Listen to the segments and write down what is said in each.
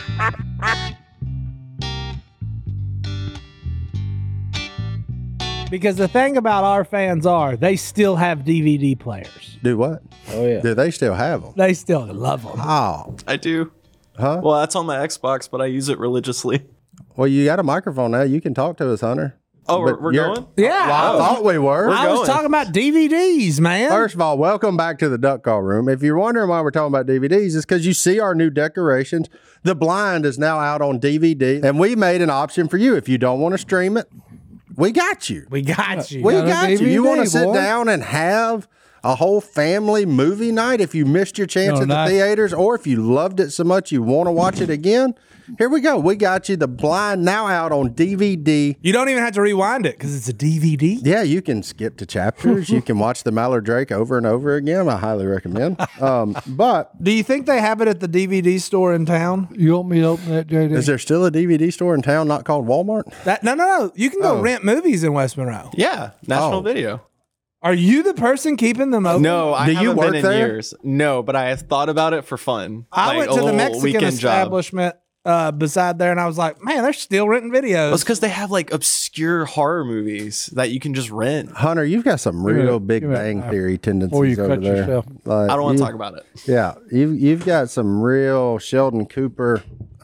Because the thing about our fans they still have DVD players. Do what? Oh, yeah. Do they still have them? They still love them. Oh. I do. Huh? Well, that's on my Xbox, but I use it religiously. Well, you got a microphone now. You can talk to us, Hunter. Oh, But we're you're- going? Yeah. Well, I thought we were. I was going. talking about DVDs, man. First of all, welcome back to the Duck Call Room. If you're wondering why we're talking about DVDs, it's because you see our new decorations. The Blind is now out on DVD, and we made an option for you. If you don't want to stream it, we got you. We got you. We got a got you. You DVD, want to sit boy. down and have a whole family movie night if you missed your chance at the nice. theaters, or if you loved it so much you want to watch it again. Here we go. We got you. The Blind now out on DVD. You don't even have to rewind it because it's a DVD. Yeah, you can skip to chapters. You can watch the Mallard Drake over and over again. I highly recommend. But Do you think they have it at the DVD store in town? You want me to open that, JD? is there still a DVD store in town not called Walmart? No. You can go rent movies in West Monroe. Yeah, National Oh. Video. Are you the person keeping them open? No, I Do you haven't work been in there? years. No, but I have thought about it for fun. I Like went a to the little Mexican weekend job. establishment beside there, and I was like, man, they're still renting videos. Well, it's because they have like obscure horror movies that you can just rent. Hunter, you've got some real Big give me a- Bang Theory tendencies Before you over cut there. yourself. Like, I don't want to you- talk about it. Yeah, you've got some real Sheldon Cooper.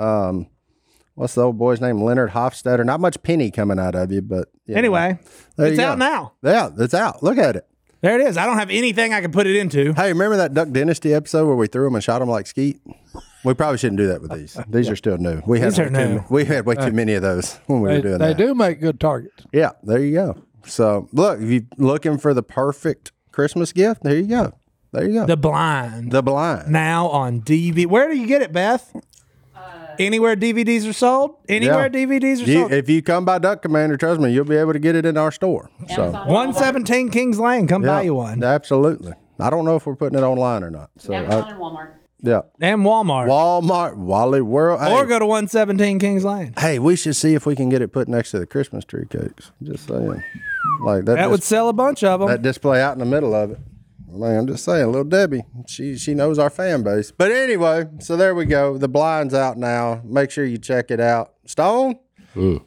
What's the old boy's name? Leonard Hofstadter. Not much penny coming out of you, but you know. Anyway, There it's you out go. now. Yeah, it's out. Look at it. There it is. I don't have anything I can put it into. Hey, remember that Duck Dynasty episode where we threw them and shot them like skeet? We probably shouldn't do that with these. These are still new. We had These are new. We had way too many of those when we were doing They that. do make good targets. Yeah, there you go. So look, if you're looking for the perfect Christmas gift, there you go. There you go. The Blind. The Blind. Now on DVD. Where do you get it, Beth? Anywhere DVDs are sold? Anywhere Yeah. DVDs are sold? If you come by Duck Commander, trust me, you'll be able to get it in our store. So 117 Kings Lane. Come buy you one. Absolutely. I don't know if we're putting it online or not. So Amazon and Walmart. yeah. And Walmart. Walmart, Wally World. Hey, Or go to 117 Kings Lane. hey, we should see if we can get it put next to the Christmas tree cakes. Just saying. Like that, That would sell a bunch of them. that display out in the middle of it. Man, I'm just saying, little Debbie, she knows our fan base. But anyway, so there we go. The Blind's out now. Make sure you check it out. Stone? You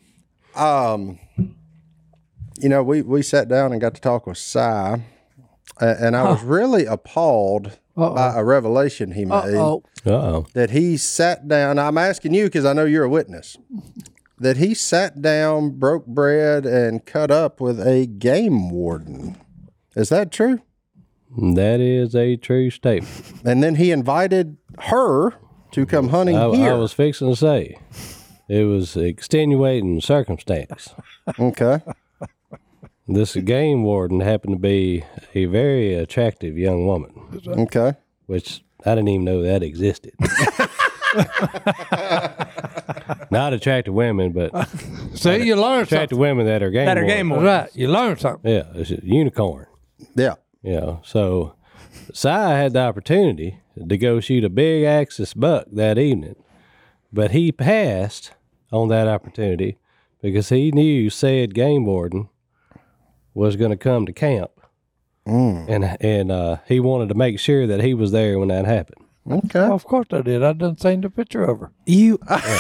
know, we sat down and got to talk with Cy, and I was really appalled by a revelation he made. Uh-oh. That he sat down. I'm asking you because I know you're a witness. That he sat down, broke bread, and cut up with a game warden. Is that true? That is a true statement. And then he invited her to come hunting here. I was fixing to say it was extenuating circumstance. Okay. This game warden happened to be a very attractive young woman, Okay. which I didn't even know that existed. Not attractive women, but See, you learn attractive something. women that are game That are wardens. game That's wardens. right. You learn something. Yeah, it's a unicorn. Yeah. You know, so Si had the opportunity to go shoot a big axis buck that evening, but he passed on that opportunity because he knew said game warden was going to come to camp, and he wanted to make sure that he was there when that happened. Okay. Well, of course I did. I done seen the picture of her. You.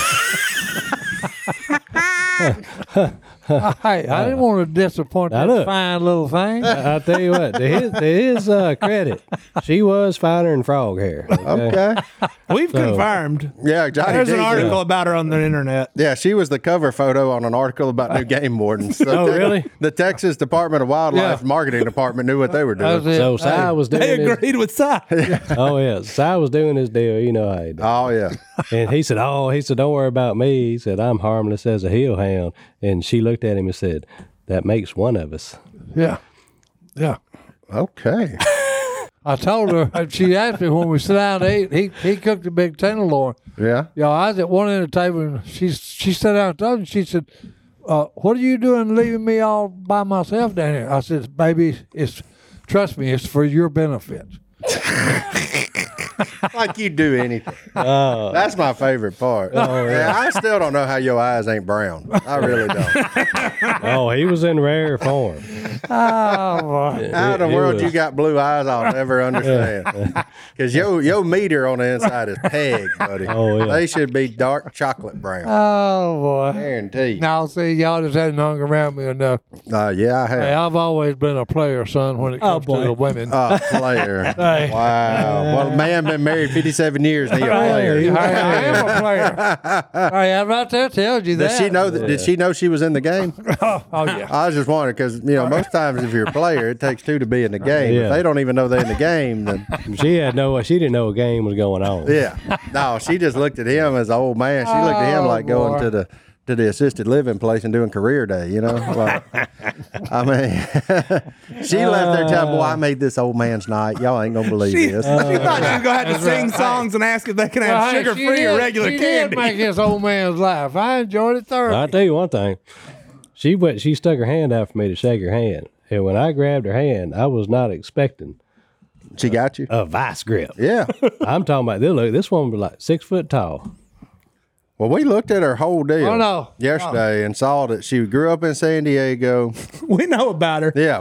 Hey, I didn't want to disappoint Now that look. fine little thing. I'll tell you what, to his credit, she was finer than frog hair. Okay. We've confirmed. Yeah, Johnny There's an D. article about her on the internet. Yeah, she was the cover photo on an article about new game wardens. So Oh, really? The Texas Department of Wildlife Yeah. Marketing Department knew what they were doing. That's it. So Si Hey, was doing They his, agreed with Si. oh yeah, Si was doing his deal. You know how he does. Oh, yeah. And he said, don't worry about me. He said, I'm harmless as a hill hound. And she looked at him and said, that makes one of us. Yeah. Yeah. Okay. I told her, she asked me when we sat down to eat, he cooked a big tenderloin. Yeah. You know, I was at one end of the table, and she sat down and told me, she said, what are you doing leaving me all by myself down here? I said, baby, trust me, it's for your benefit. Like you do anything. Oh, That's my favorite part. Yeah, I still don't know how your eyes ain't brown. I really don't. oh, he was in rare form. Oh, boy. How in the It world was- you got blue eyes? I'll never understand. Because your meter on the inside is peg, buddy. Oh, yeah. They should be dark chocolate brown. Oh, boy. Guaranteed. Now, see, y'all just hadn't hung around me enough. Yeah, I have. Hey, I've always been a player, son, when it comes to the women. Oh, player. Hey. Wow. Well, man been married 57 years and he a player. Hey, I am a player. Hey, I'm right there tells you that. Did she know that? Did she know she was in the game? Oh, yeah. I was just wondering because most times if you're a player, it takes two to be in the game. Yeah. If they don't even know they're in the game, then She didn't know a game was going on. yeah. No, she just looked at him as an old man. She looked at him Oh, like going boy. to the assisted living place and doing career day. Like, I mean, she left there telling, "Boy, I made this old man's night. Y'all ain't gonna believe She, this." she thought she was gonna have to sing songs and ask if they can have Well, hey, sugar she free or did- regular she candy. did make this old man's life. I enjoyed it thoroughly. I'll tell you one thing. She stuck her hand out for me to shake her hand. And when I grabbed her hand, I was not expecting She got you. a vice grip. Yeah. I'm talking about this woman was like 6 foot tall. Well, we looked at her whole deal Oh, no. yesterday and saw that she grew up in San Diego. We know about her. Yeah,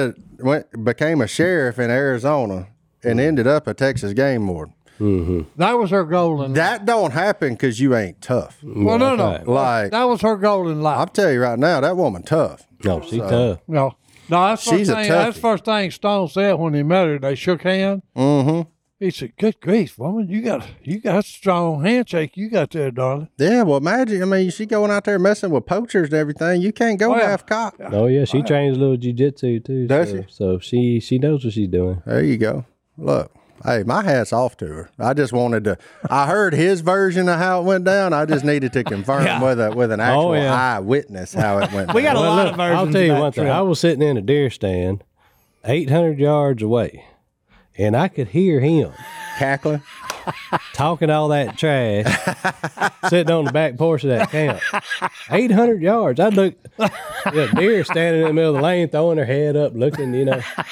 became a sheriff in Arizona and ended up a Texas game warden. That was her goal in life. That don't happen because you ain't tough. Well, no. Right. Like That was her goal in life. I'll tell you right now, that woman tough. No, she's tough. No, that's She's a that's toughie. first thing Stone said when he met her. They shook hands. Mm-hmm. He said, "Good grief, woman, you got a strong handshake you got there, darling." Yeah, well, imagine. I mean, she going out there messing with poachers and everything. You can't go Oh, yeah. half cocked. Oh yeah, she trains a little jiu-jitsu too. Does so, she? So she knows what she's doing. There you go. Look, hey, my hat's off to her. I just wanted to. I heard his version of how it went down. I just needed to confirm with an actual yeah. eyewitness how it went. We got down. a lot of versions. I'll tell you of that one thing. trip. I was sitting in a deer stand 800 yards away, and I could hear him Cackling. talking all that trash, sitting on the back porch of that camp. 800 yards. I looked, deer standing in the middle of the lane, throwing their head up, looking,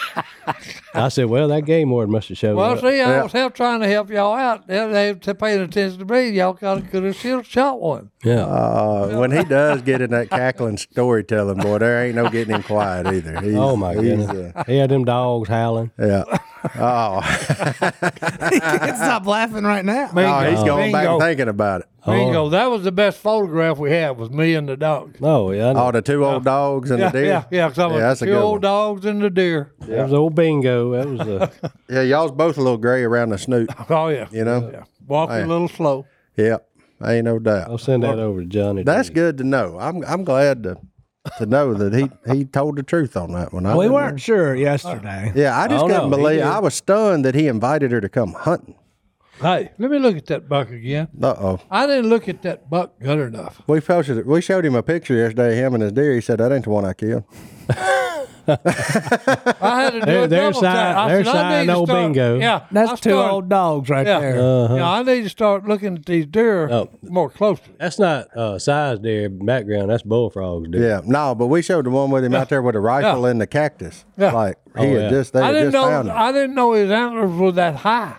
I said, well, that game warden must have showed Well, up. see, I was trying to help y'all out. They paying attention to me. Y'all could have still shot one. Yeah. When he does get in that cackling storytelling, boy, there ain't no getting him quiet either. Oh, my goodness. He had them dogs howling. Yeah. Oh, He can't stop laughing right now. oh, he's going back Bingo. and thinking about it. Bingo. That was the best photograph we had. Was me and the dog. Oh, yeah. I know. Oh, the two old dogs and Yeah, the deer. yeah. Because that's a two good old one. dogs and the deer. That was old bingo. That was Yeah, y'all's both a little gray around the snoot. Oh yeah. You know. Yeah. Walking Hey. a little slow. Yeah, ain't no doubt. I'll send that over to Johnny. That's too. good to know. I'm glad to know that he told the truth on that one. We weren't sure yesterday. Yeah, I just Oh, couldn't no, he believe. did. I was stunned that he invited her to come hunting. Hey, let me look at that buck again. Uh-oh. I didn't look at that buck good enough. We showed him a picture yesterday, him and his deer. He said, that ain't the one I killed. I had to do a There's double tap. I there's said, I sign need to no start- bingo. Yeah, That's I two started- old dogs right Yeah. there. Yeah, I need to start looking at these deer Oh. more closely. That's not size deer background. That's bullfrogs deer. Yeah, no, but we showed the one with him out there with a rifle in the cactus. Yeah. Like Oh, he had yeah. just, they I had didn't just know. found him. I didn't know his antlers were that high.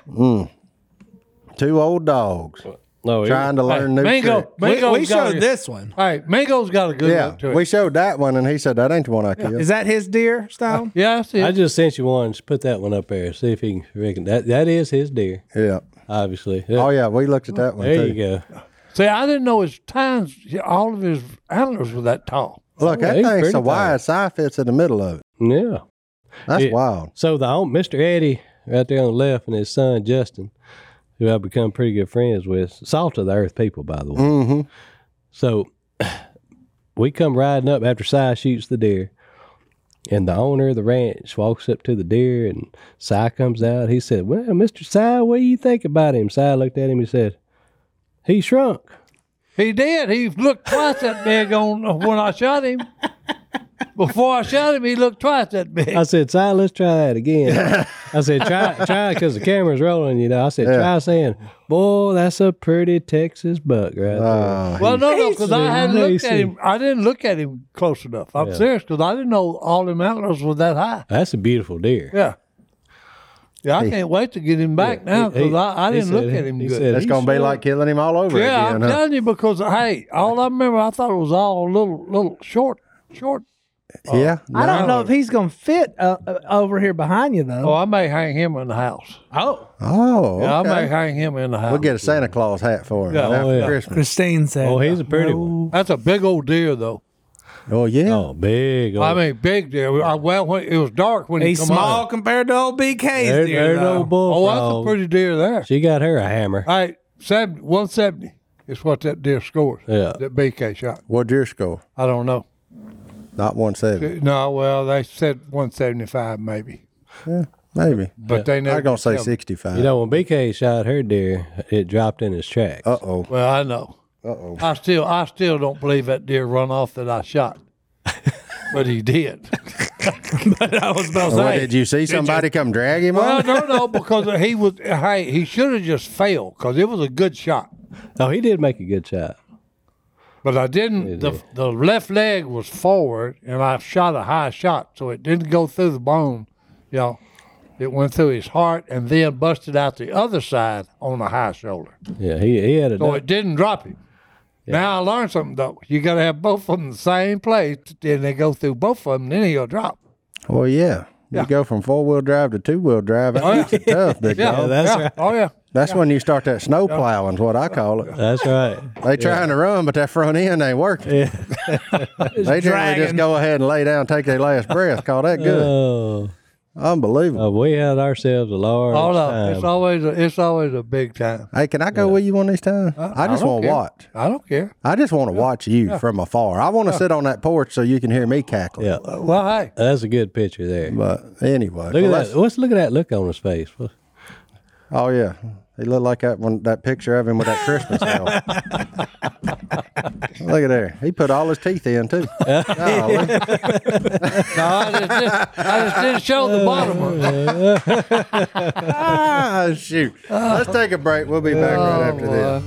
Two old dogs No, trying to learn new Mingo, tricks. Mingo's We got showed a- this one. Hey, Mingo's got a good Yeah, look to it. we showed that one, and he said that ain't the one I killed. Is that his deer, Stone? Yeah, I see it. I just sent you one. Just put that one up there. See if he can reckon that is his deer. Yeah. Obviously. Oh yeah, we looked at that one There too. you go. See, I didn't know his tines. All of his antlers were that tall. Look, Oh, that he's thing's pretty so tight. wide, side fits in the middle of it. Yeah. That's Yeah. wild. So Mr. Eddie right there on the left and his son Justin, who I've become pretty good friends with, salt of the earth people, by the way. Mm-hmm. So we come riding up after Si shoots the deer, and the owner of the ranch walks up to the deer, and Si comes out. He said, "Well, Mr. Si, what do you think about him?" Si looked at him and said, "He shrunk." He did. He looked twice that big on when I shot him. Before I shot him, he looked twice that big. I said, "Si, let's try that again." I said, try, because the camera's rolling, I said, try saying, "Boy, that's a pretty Texas buck right there." Well, no, because I hadn't looked at Amazing. him. I didn't look at him close enough. I'm serious, because I didn't know all them antlers were that high. That's a beautiful deer. Yeah. Yeah, I can't wait to get him back now because I he didn't look said- at him he good. said It's he going to be should. like killing him all over Yeah, again. I'm huh? telling you because hey, all I remember I thought it was all little short. Yeah. I don't no. know if he's gonna fit over here behind you though. Oh, I may hang him in the house. Oh, Oh, Yeah, I may okay. hang him in the house. We'll get a Santa Claus hat for him Yeah. after Oh, yeah. Christmas. Christine said. Oh, he's a pretty one. That's a big old deer though. Oh, yeah. Oh, big. I old- mean, big deer. Well, when it was dark when He's he come small out. compared to old BK's There- deer. there's though. no bullfrog. Oh, that's a pretty deer there. She got her a hammer. Hey, 170 is what that deer scores. Yeah. That BK shot. What'd your score? I don't know. Not 170. No, well, they said 175 maybe, Yeah, maybe. but they I never. was going to say tell me. 65. You know, when BK shot her deer, it dropped in his tracks. Uh-oh. Well, I know. Uh-oh. I still don't believe that deer run off that I shot, but he did. I was about to What, say. did you see somebody come drag him Well, on? no, because he was. Hey, he should have just failed because it was a good shot. Oh, he did make a good shot. But I didn't. The left leg was forward, and I shot a high shot, so it didn't go through the bone. You know, it went through his heart and then busted out the other side on the high shoulder. Yeah, he had a. So it didn't drop him. Now I learned something though. You got to have both of them in the same place, and they go through both of them, then he'll drop. Well, yeah. You go from 4-wheel drive to 2-wheel drive. That makes it tough, big dog. that's right. Oh yeah. That's when you start that snow plowing, is what I call it. That's right. They trying to run, but that front end ain't working. They generally just dragging. go ahead and lay down, take their last breath. Call that good. Oh, Unbelievable. we had ourselves a large Oh no, time. it's always a big time. Hey, can I go with you one of these times? I just don't want to care. watch. I don't care. I just want to watch you from afar. I want to sit on that porch so you can hear me cackling. Yeah, Well, hey, that's a good picture there. But anyway. Look well, at that. Look at that look on his face. Oh, yeah. He looked like that picture of him with that Christmas helmet. Look at there. He put all his teeth in, too. Golly. no, I just didn't show the bottom of it. Ah, shoot. Let's take a break. We'll be back right after this.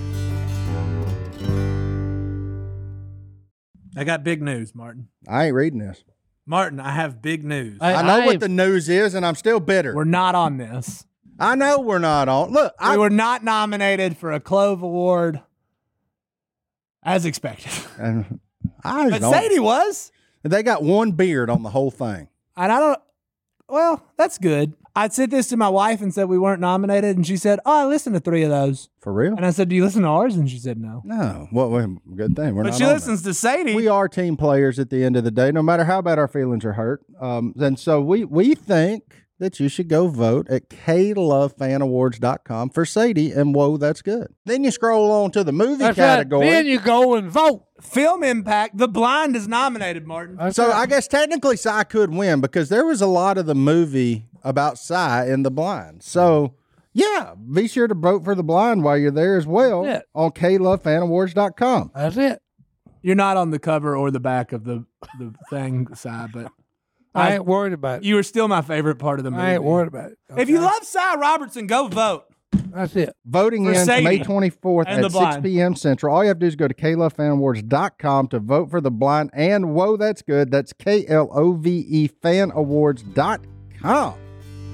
I got big news, Martin. I ain't reading this. Martin, I have big news. I know what the news is, and I'm still bitter. We're not on this. I know we're not on. Look, We were not nominated for a Clove Award as expected. and I But don't. Sadie was. They got one beard on the whole thing. And I don't, well, that's good. I sent this to my wife and said we weren't nominated. And she said, oh, I listened to 3 of those. For real? And I said, do you listen to ours? And she said, no. No. Well, good thing. We're But not she on listens to Sadie. there. We are team players at the end of the day, no matter how bad our feelings are hurt. And so we think that you should go vote at KLoveFanAwards.com for Sadie and Whoa, That's Good. Then you scroll on to the movie That's category. right. Then you go and vote. Film Impact. The Blind is nominated, Martin. So I guess technically Cy could win because there was a lot of the movie about Cy in The Blind. So yeah, be sure to vote for The Blind while you're there as well Yeah. on KLoveFanAwards.com. That's it. You're not on the cover or the back of the thing side, but I ain't worried about it. you were still my favorite part of the movie. I ain't worried about it. If you love Cy Robertson, go vote. That's it. Voting For ends Sadie May 24th and The at 6 Blind. p.m. Central. All you have to do is go to KLoveFanAwards.com to vote for The Blind and Whoa, That's Good. That's KLOVE FanAwards.com.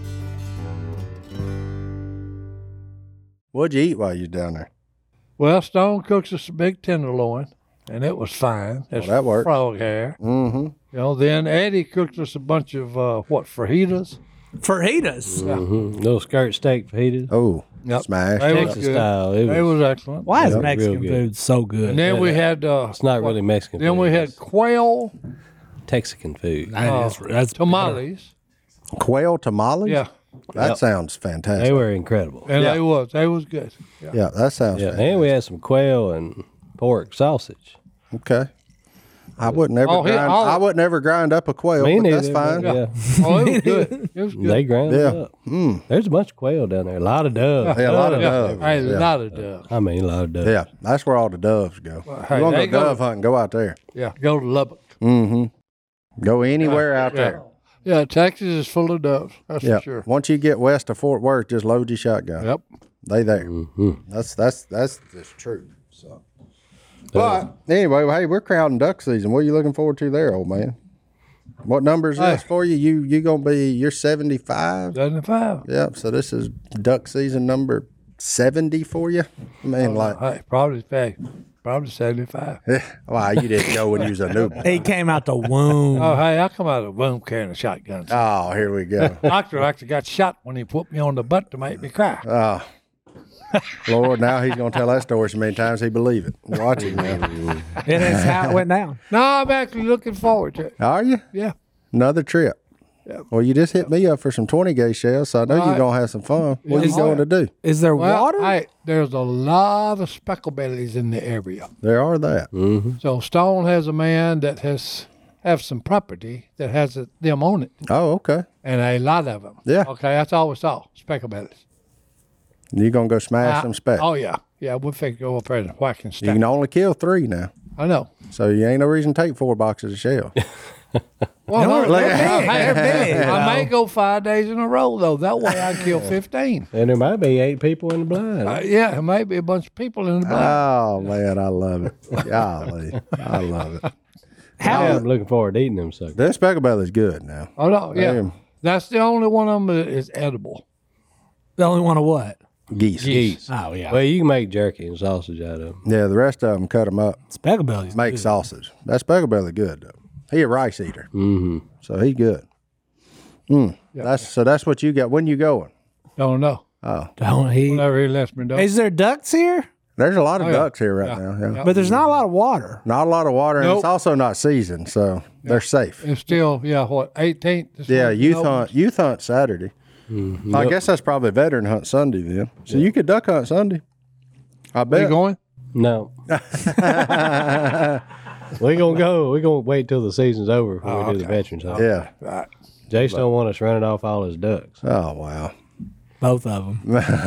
What'd you eat while you was down there? Well, Stone cooks us a big tenderloin, and it was fine. It's that worked. frog hair. Mm-hmm. You know, then Eddie cooked us a bunch of fajitas. Fajitas. Little skirt steak fajitas. Oh, Yep. smash. They was Texas good. style. It was excellent. Why is Yeah, Mexican real good. food so good? And then we had It's not really Mexican then food. we had It's quail Texican food. that's tamales. Quail tamales? Yeah, That sounds fantastic. They were incredible. and they was good. Yeah. Yeah, that sounds Yeah, fantastic. and we had some quail and pork sausage. Okay. I wouldn't ever Oh, grind. I wouldn't ever grind up a quail, Me but neither. that's fine. but Yeah. Oh, it was good. It was good. They ground Yeah. it up. There's a bunch of quail down there. A lot of doves. Yeah, a lot of Yeah. doves. Hey, Yeah. not a dove. I mean, a lot of doves. Yeah, that's where all the doves go. hey, you want they to go go- dove hunting, go out there. Yeah, go to Lubbock. Go anywhere out Yeah. there. Yeah, Texas is full of doves. That's Yeah. for sure. Once you get west of Fort Worth, just load your shotgun. Yep. They there. That's just true. So, but anyway, well, hey, we're crowding duck season. What are you looking forward to there, old man? What number is this for you? You gonna be? You're 75. 75. Yep. So this is duck season number 70 for you. I mean, Hey, probably 75. wow, you didn't know when you was a newborn. He came out the womb. Oh, hey, I come out of the womb carrying a shotgun. Oh, here we go. Doctor actually got shot when he put me on the butt to make me cry. Oh, Lord, now he's gonna tell that story so many times he believe it. Watch it now. And that's how it went down. No, I'm actually looking forward to it. Are you? Yeah. Another trip. Yep. Well, you just hit me up for some 20 gauge shells, so I know you're gonna have some fun. What are you going to do? Is there Well, water? hey, there's a lot of speckle bellies in the area. There are that. So Stone has a man that have some property that has them on it, Oh, okay. and a lot of them. Yeah. Okay, that's all we saw, speckle bellies. You gonna go smash some specs? Oh yeah, yeah. We'll figure go up there and whack and You stack. can only kill 3 now, I know. so you ain't no reason to take 4 boxes of shell. Well, No, no, they're hey, big. They're big, I may go 5 days in a row though. That way I kill 15. And there might be 8 people in the blind. Yeah, it may be a bunch of people in the blind. Oh man, I love it. Golly, I love it. Yeah, I'm looking forward to eating them suckers. This speckle belly's good now. Oh no, yeah. Damn. That's the only one of them that is edible. The only one of what? Geese. Geese. Oh, yeah. Well, you can make jerky and sausage out of them. Yeah, the rest of them cut them up, Speckle bellies. make sausage. That speckle belly good though. He a rice eater, so he good. That's what you got. When you going? Don't know. Don't he? Whenever he lets me know. Is there ducks here? There's a lot of yeah. ducks here right Yeah. now. Yeah. Yeah. But there's not a lot of water. Not a lot of water, and Nope. it's also not seasoned, so they're safe. It's still, 18th. this Yeah, month, youth hunt Saturday. I guess that's probably veteran hunt Sunday then. So you could duck hunt Sunday. I You bet. going? No. We're going to go. We're going to wait till the season's over before we do the veterans hunt. Yeah. Right. Jace don't want us running off all his ducks. Oh wow. Both of them.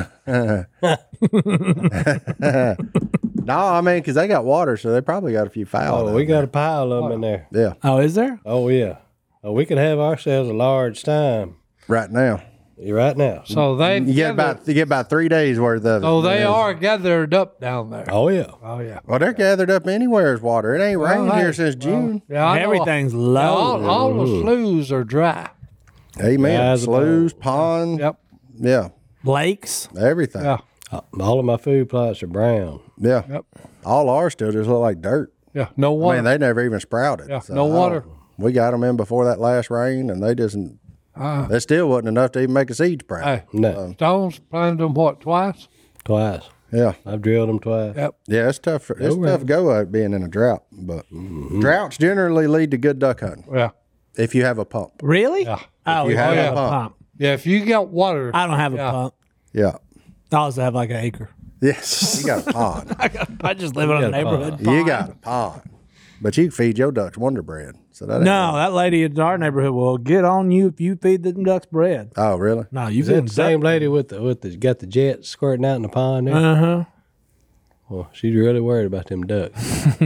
No, I mean, because they got water, so they probably got a few fowl. Oh, down we got a pile of them in there. there. Yeah, Oh, is there? Oh, yeah. Oh, we could have ourselves a large time right now. right now. So they You get about 3 days worth of it. So they are gathered up down there. Oh, yeah. Oh yeah. Well, they're gathered up anywhere as water. It ain't rained hey, here since June. Yeah, I know. Everything's Yeah, low. all the sloughs are dry. Amen. Guys, Sloughs, ponds. Yep. Yeah, Lakes. everything. Yeah. All of my food plots are brown. Yeah. Yep. All ours still just look like dirt. Yeah. No I water. mean, they never even sprouted. Yeah, no water. We got them in before that last rain, and they just, that still wasn't enough to even make a seed sprout. Hey, No, Stones planted them what, twice? twice. Yeah. I've drilled them twice. Yep. Yeah, it's tough. It's tough go being in a drought, but droughts generally lead to good duck hunting Yeah. if you have a pump. Really? Yeah. Oh, you we have have a a pump. pump. Yeah, if you got water. I don't have a Yeah. pump. Yeah. I also have like an acre. Yes, you got a pond. I just live in a got a neighborhood. You got a pond, but you can feed your ducks Wonder Bread. So that ain't No, that lady in our neighborhood will get on you if you feed the ducks bread. Oh, really? No, you Is that feed the same lady with the got the jet squirting out in the pond there? Uh huh. Well, she's really worried about them ducks.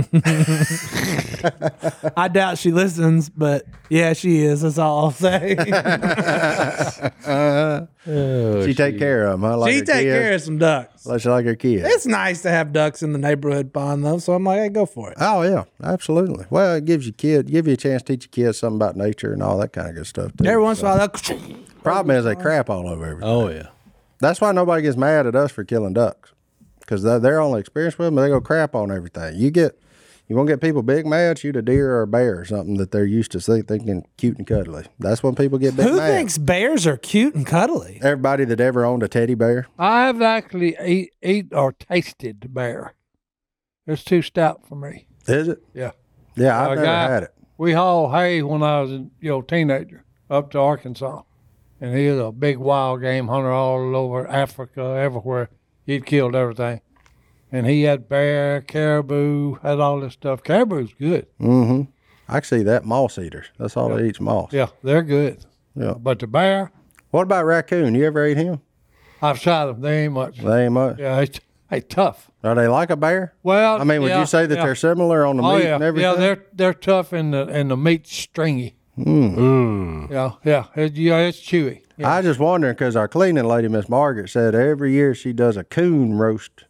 I doubt she listens, but yeah, she is. That's all I'll say. Oh, She take care of them, huh? Like she her take kids? care of some ducks. Like she like her kids. It's nice to have ducks in the neighborhood pond, though. So I'm like, hey, go for it. Oh yeah, absolutely. Well, it give you a chance to teach your kids something about nature and all that kind of good stuff too. Every once in a while, Problem is they crap all over everything. Oh, yeah. That's why nobody gets mad at us for killing ducks, because they're only experienced with them. They go crap on everything. You won't get people big mad, shoot a deer or a bear or something that they're used to thinking cute and cuddly. That's when people get big who mad. thinks bears are cute and cuddly? Everybody that ever owned a teddy bear. I've actually eat or tasted the bear. It's too stout for me. Is it? Yeah. Yeah, I've A never guy- had it. We hauled hay when I was a teenager up to Arkansas. And he was a big wild game hunter all over Africa, everywhere. He'd killed everything. And he had bear, caribou, had all this stuff. Caribou's good. Mm-hmm. I can see that. Moss eaters. That's all they eat, moss. Yeah, they're good. Yeah. But the bear, What about raccoon? You ever ate him? I've shot them. They ain't much. They ain't much. Yeah, they tough. Are they like a bear? Well, I mean, would yeah, you say that yeah. they're similar on the Oh meat yeah, and everything? yeah. They're tough and the meat's stringy. Yeah, it's chewy. Yeah. I just wondering because our cleaning lady, Miss Margaret, said every year she does a coon roast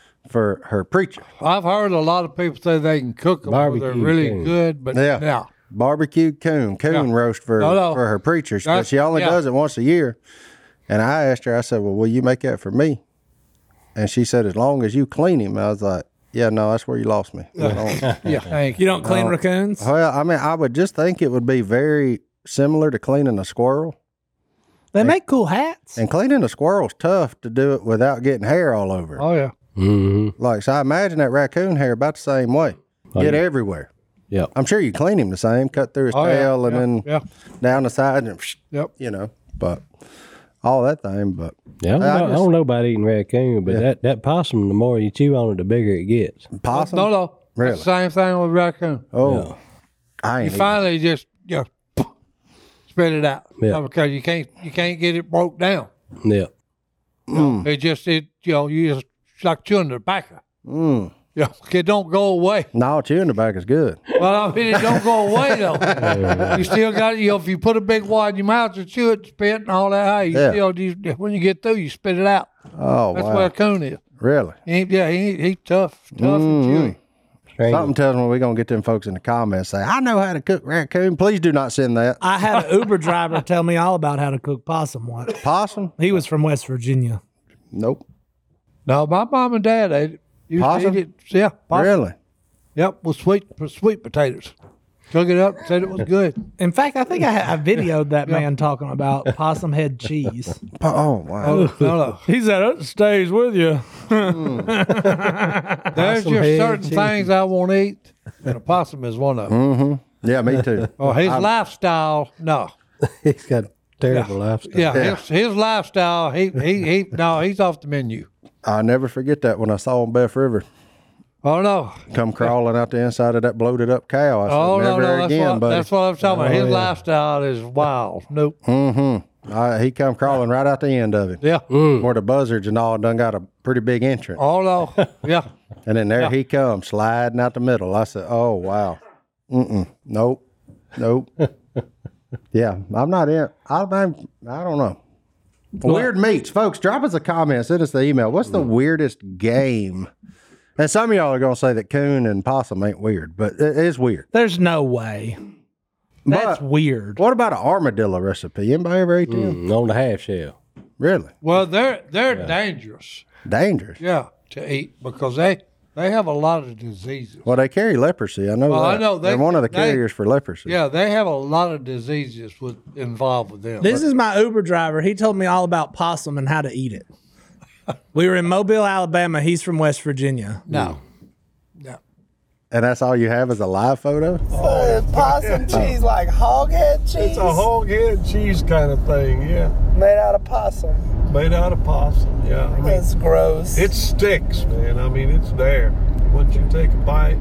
for her preacher. I've heard a lot of people say they can cook them. They're Barbecue really coon. good, but Yeah. yeah, barbecued coon roast for her preachers. But she only does it once a year. And I asked her, I said, well, will you make that for me? And she said, as long as you clean him. I was like, yeah, no, that's where you lost me. Thank You don't clean raccoons? Well, I mean, I would just think it would be very similar to cleaning a squirrel. They make cool hats. And cleaning a squirrel's tough to do it without getting hair all over. Oh, yeah. Mm-hmm. Like, so I imagine that raccoon hair about the same way. Get everywhere. Yep. I'm sure you clean him the same, cut through his tail and then down the side and, you know, but all that thing. But yeah, I don't know about eating raccoon, but that possum, the more you chew on it, the bigger it gets. Possum? No. Really? It's the same thing with raccoon. Oh, I ain't You finally just, spit it out. Yeah. Because you can't get it broke down. Yeah. You just like chewing tobacco. Yeah, it don't go away. No, chewing tobacco is good. Well, I mean, it don't go away though. You still got if you put a big wad in your mouth to chew it, spit and all that, when you get through, you spit it out. Oh, That's wow. what a coon is. Really? He's tough and chewy. Something tells me we're going to get them folks in the comments say, I know how to cook raccoon. Please do not send that. I had an Uber driver tell me all about how to cook possum once. Possum? He was from West Virginia. Nope. No, my mom and dad ate it. Used Possum? to eat it. Yeah, possum. Really? Yep, with sweet potatoes. Cook it up, said it was good. In fact, I think I videoed that man talking about possum head cheese. Oh, wow. No. He said, it stays with you. There's Possum just head certain cheese. things I won't eat, and a possum is one of them. Yeah, me too. Oh, his lifestyle, no. He's got a terrible lifestyle. Yeah, his lifestyle, he's off the menu. I'll never forget that when I saw him Beth River Oh, no. come crawling out the inside of that bloated up cow. I said, Oh, never no. again, buddy. That's what I'm talking about. His lifestyle is wild. Nope. He come crawling right out the end of it. Yeah. Where the buzzards and all done got a pretty big entrance. Oh, no. Yeah. And then there he comes sliding out the middle. I said, oh, wow. Nope. Yeah, I'm not in. I don't know. Weird meats. Folks, drop us a comment. Send us the email. What's the weirdest game? And some of y'all are going to say that coon and possum ain't weird, but it is weird. There's no way. That's But weird. what about an armadillo recipe? Anybody ever ate them? On the half shell. Really? Well, they're dangerous. Dangerous. Yeah, to eat because they have a lot of diseases. Well, they carry leprosy. I know Well, that. I know. They're one of the carriers for leprosy. Yeah, they have a lot of diseases involved with them. This is my Uber driver. He told me all about possum and how to eat it. We were in Mobile, Alabama. He's from West Virginia. No. And that's all you have is a live photo? Possum cheese, like hog head cheese, It's a hog head cheese kind of thing, yeah. made out of possum. Made out of possum, yeah. I mean, It's gross. it sticks, man. I mean, it's there. Once you take a bite,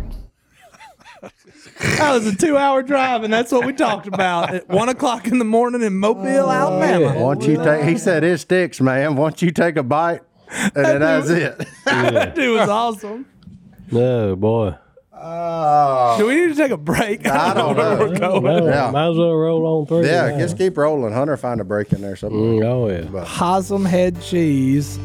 That was a 2-hour drive, and that's what we talked about at 1 o'clock in the morning in Mobile, Alabama. Once you take, he said it sticks, man. Once you take a bite, and then that's it. That dude was awesome. No, boy. Do we need to take a break? I don't know. where we're going. No, Yeah. might as well roll on through. Yeah, just keep rolling. Hunter, find a break in there somewhere. Oh, yeah. Possum head cheese.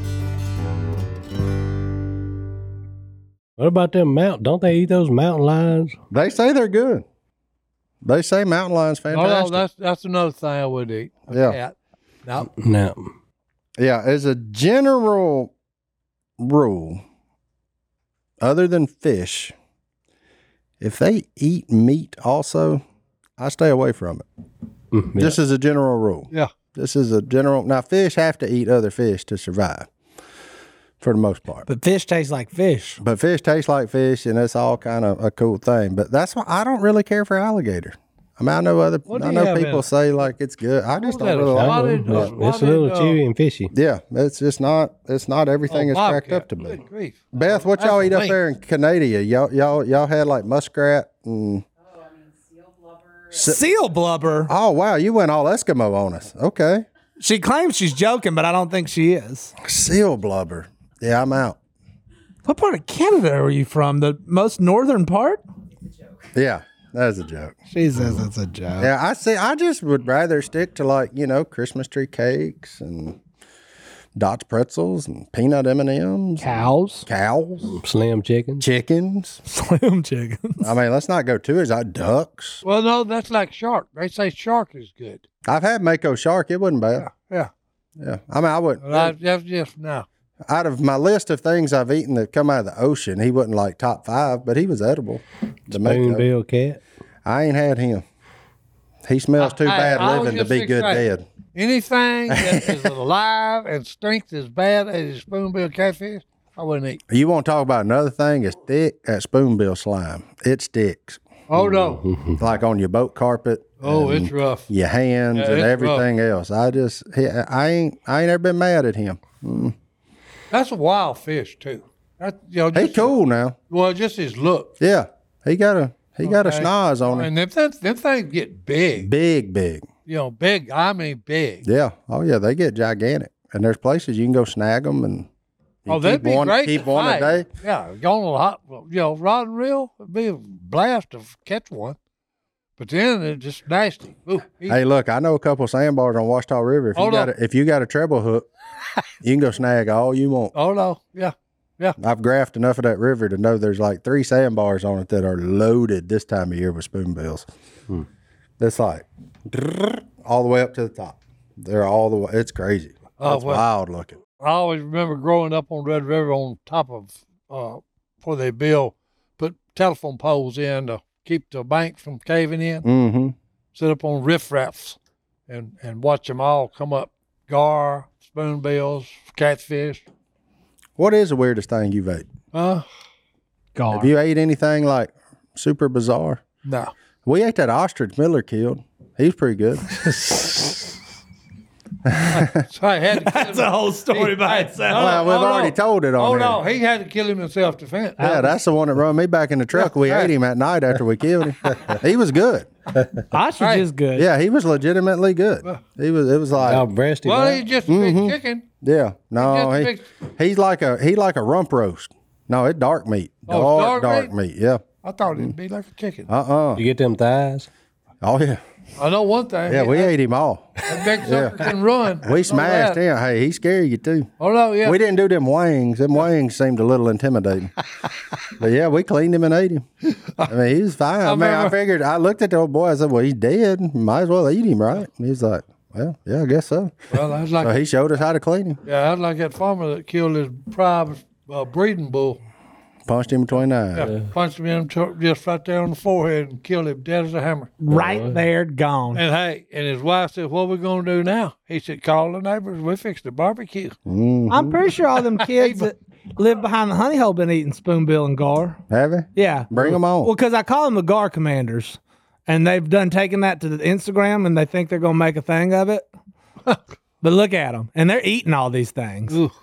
What about them mountain? Don't they eat those mountain lions? They say they're good. They say mountain lion's Oh, fantastic. no, that's another thing I would eat. A Yeah. cat. No. No. Yeah, as a general rule, other than fish, if they eat meat also, I stay away from it. Yeah. This is a general rule. Yeah. This is a general. Now, fish have to eat other fish to survive, for the most part. But fish tastes like fish. But fish taste like fish, and it's all kind of a cool thing. But that's why I don't really care for alligator. I mean, I know What do you have people in it? say like it's good. I just What don't was really that, a like it. spotted- It's a little chewy and fishy. Yeah, it's just not. It's not everything it's cracked bobcat. up to be. Good grief. Beth, what That's y'all eat up link. there in Canada? Y'all had like muskrat and Seal blubber. oh wow, you went all Eskimo on us. Okay, She claims she's joking, but I don't think she is. seal blubber. Yeah, I'm out. What part of Canada are you from? The most northern part? Yeah, that's a joke. She says it's a joke. Yeah, I just would rather stick to like Christmas tree cakes and Dot's pretzels and peanut M&Ms. Cows. Cows. Slim chickens. Chickens. Slim chickens. I mean, let's not go too exotic. Ducks. Well, no, that's like shark. They say shark is good. I've had Mako shark. It wasn't bad. Yeah. Yeah. I mean, I wouldn't. Well, that's just no. Out of my list of things I've eaten that come out of the ocean, he wasn't like top 5, but he was edible. The Mako. Spoonbill cat. I ain't had him. He smells too bad I was living to just be good excited. dead. Anything that is alive and stinks as bad as a spoonbill catfish, I wouldn't eat. You want to talk about another thing? It's thick. That spoonbill slime. It sticks. Oh no! Like on your boat carpet. Oh, and it's rough. your hands Yeah, and it's everything else. I ain't ever been mad at him. That's a wild fish too. That, He just, cool now. Well, just his look. Yeah. He got a Okay. schnoz on him. And them things get big. Big. Big. I mean, big. Yeah. Oh yeah, they get gigantic. And there's places you can go snag them and you They'd keep be one, great. keep to one a fight. day. Yeah, going a hot, rod and reel. It'd be a blast to catch one. But then it's just nasty. Ooh, Hey, look, I know a couple of sandbars on Washita River. If you got a treble hook, you can go snag all you want. Oh no, yeah. I've graphed enough of that river to know there's like 3 sandbars on it that are loaded this time of year with spoonbills. That's like all the way up to the top. They're all the way. It's crazy. Oh, It's well. wild looking. I always remember growing up on Red River on top of where they put telephone poles in to keep the bank from caving in. Mm-hmm. Sit up on riffraffs and watch them all come up. Gar, spoonbills, catfish. What is the weirdest thing you've ate? Uh, Gar. Have you ate anything like super bizarre? no. We ate that ostrich Miller killed. He was pretty good. So I had to kill That's a whole story by itself. Well, we've already told it on Oh, here. no. He had to kill him in self-defense. Yeah, that's the one that run me back in the truck. We ate him at night after we killed him. He was good. Ostrich is good. Yeah, he was legitimately good. It was like, How breasty. Well, back. he's just a big chicken. yeah, no, Just he's like a rump roast. No, it's dark meat. Oh, it's Dark dark meat. Yeah. I thought it'd be like a chicken. You get them thighs? Oh yeah. I know one thing. Yeah, we ate him all. That big sucker can run. I know We smashed that. him. Hey, he scared you too. Oh, no, yeah. We didn't do them wings. Them wings seemed a little intimidating. But yeah, we cleaned him and ate him. I mean, he was fine. I figured, I looked at the old boy. I said, well, he's dead. Might as well eat him, right? And he's like, well, yeah, I guess so. Well, that's like, So he showed us how to clean him. that's like that farmer that killed his private breeding bull. Punched him between the eyes. Yeah, punched him in just right there on the forehead and killed him dead as a hammer. Right there, gone. And hey, and his wife said, "What we gonna do now?" He said, "Call the neighbors. We fixed the barbecue." I'm pretty sure all them kids that live behind the honey hole been eating spoonbill and gar. Have he? Yeah. Bring them on. Well, because I call them the gar commanders, and they've done taken that to the Instagram, and they think they're gonna make a thing of it. But look at them, and they're eating all these things. Ooh.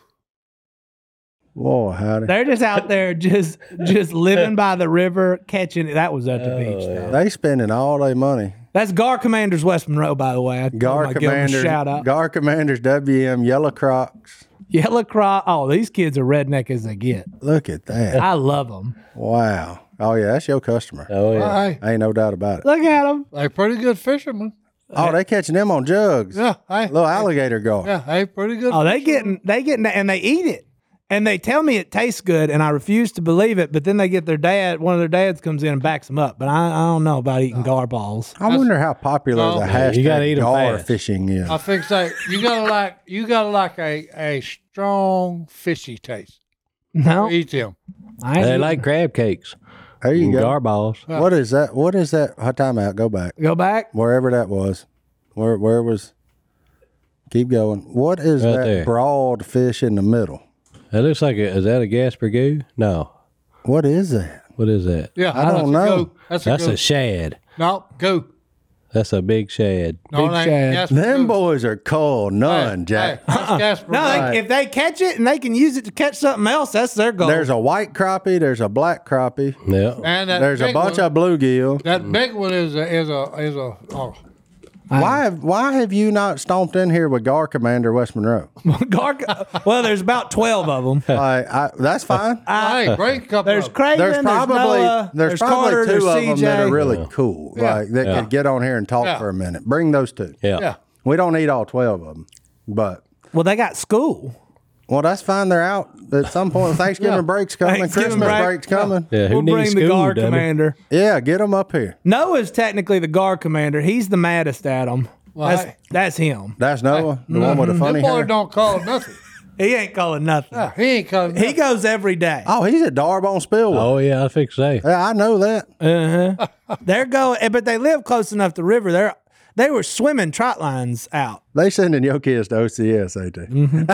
Whoa, howdy. They're just out there, just living by the river, catching it. That was at the beach, though. They spending all their money. That's Gar Commanders West Monroe, by the way. I Gar give them a Commanders, shout out. Gar Commanders, WM, Yellow Crocs. Yellow Croc. Oh, these kids are redneck as they get. Look at that. I love them. Wow. Oh, yeah, that's your customer. Oh, yeah. Hey, Ain't no doubt about it. Look at them. they pretty good fishermen. Oh, they catching them on jugs. Yeah, hey, Little alligator gar. yeah, hey, pretty good. Oh, they getting, and they eat it. And they tell me it tastes good, and I refuse to believe it. But then they get one of their dads comes in and backs them up. But I don't know about eating gar balls. I wonder how popular No. the Yeah, you gotta eat hashtag 'em gar fast. fishing is. I think that you gotta like a strong fishy taste. No, Eat them. I ain't They eating- like crab cakes. There you and go. Garballs. What is that? What is that? Time out. Go back. Go back. Wherever that was. Where was? Keep going. What is Right that there. broad fish in the middle? That looks like is that a Gasper goo? No. What is that? What is that? Yeah, I don't that's know. A goat. That's That's a a goat. shad. No, go. That's a big shad. No, Big it ain't. shad. Jasper Them goat. boys are cold. None, Jack. Hey, that's Jasper No, goat. if they catch it and they can use it to catch something else, that's their goal. There's a white crappie. There's a black crappie. Yeah. And that There's a big bunch one, of bluegill. That big one is a Why have you not stomped in here with Gar Commander West Monroe? Well, there's about 12 of them. That's fine. hey, great couple. There's of Craven, There's probably Noah, there's Carter, probably two there's of them that are CJ. really cool, like that Yeah. could get on here and talk Yeah. for a minute. Bring those two. Yeah. Yeah. We don't need all 12 of them, but Well, they got school. Well, that's fine. They're out at some point. Thanksgiving break's coming. Thanksgiving Christmas break. break's coming. Yeah, who We'll needs bring school, the guard dummy? commander. Yeah, get them up here. Noah's technically the guard commander. He's the maddest at them. Well, That's him. That's Noah, the one with the That funny boy hair. don't call nothing. He ain't calling nothing. He ain't calling He nothing. goes every day. Oh, he's at Darbone Spillway. Oh yeah, I fix say. Yeah, I know that. They're going, but they live close enough to the river. They were swimming trot lines out. They sending your kids to OCS, ain't they?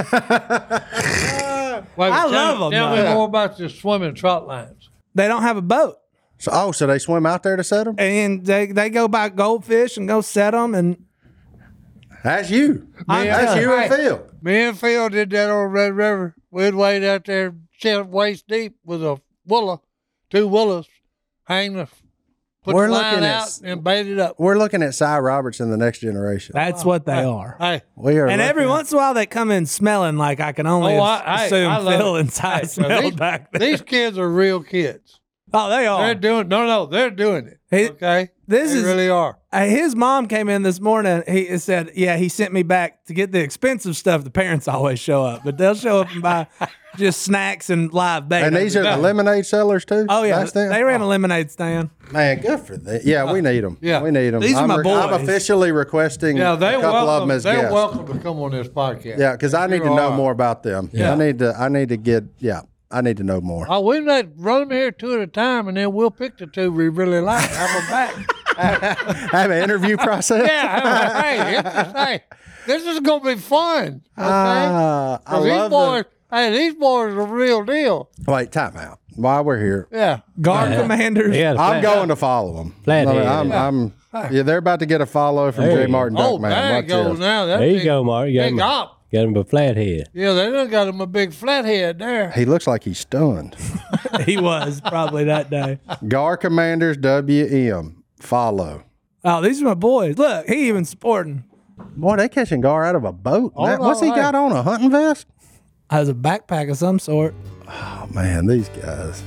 Wait, I tell love me- 'em, Tell me though. more about your swimming trot lines. They don't have a boat, So they swim out there to set them? and they go buy goldfish and go set them. And That's you. That's you and Phil. Me and Phil did that on Red River. We'd wade out there, waist deep with a willow, 2 willows, hang the, put We're the line looking at out s- and bait it up. We're looking at Cy Roberts in the next generation. that's what they are. Hey, We are. And every looking- once in a while, they come in smelling like I can only assume love Phil it. and Ty Hey, so smelled back there. these kids are real kids. Oh, they are. They're doing they're doing it. He- Okay, this they is- really are. His mom came in this morning. He said, "Yeah, he sent me back to get the expensive stuff. The parents always show up, but they'll show up and buy just snacks and live bait." And these are the lemonade sellers too. Oh yeah, That's them? they ran a lemonade stand. Man, good for them. Yeah, we need them. Yeah. we need them. These are I'm, my I'm boys. officially requesting Yeah, a they couple of welcome. them as They're guests. welcome to come on this podcast. Yeah, because I need to Sure know are. more about them. Yeah. I need to get. Yeah, I need to know more. Oh, we let run them here 2 at a time, and then we'll pick the 2 we really like. Have them back. Have an interview process. Yeah, hey, this is gonna be fun. Okay, I these love boys. Hey, these boys are the real deal. Wait, time out. While we're here, Yeah. Guard commanders. He had a I'm flat- going to follow them. Flathead. Yeah, they're about to get a follow from There J. you Martin Oh, Duckman. there it Watch goes this. now. That's There you big, go, Mark. You got Big him, up. got him a flathead. Yeah, they done got him a big flathead there. He looks like he's stunned. He was probably that day. Gar Commanders WM. Follow. Oh, these are my boys. Look, he even sporting. Boy, they catching Gar out of a boat. Oh, man. no, What's he hey. got on? A hunting vest? Has a backpack of some sort. Oh, man, these guys.